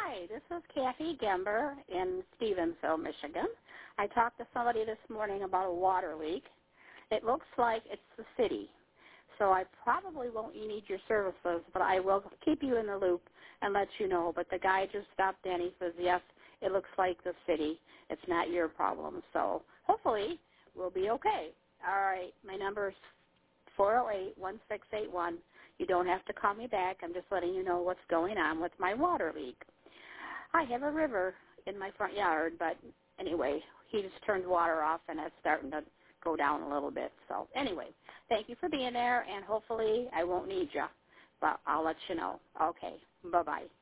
Hi, this is Kathy Gember in Stevensville, Michigan. I talked to somebody this morning about a water leak. It looks like it's the city, so I probably won't need your services, but I will keep you in the loop and let you know. But the guy just stopped in. He says, yes, it looks like the city. It's not your problem. So hopefully we'll be okay. All right, my number is 408-1681. You don't have to call me back. I'm just letting you know what's going on with my water leak. I have a river in my front yard, but anyway, he just turned water off, and it's starting to go down a little bit. So anyway, thank you for being there, and hopefully I won't need you, but I'll let you know. Okay, bye-bye.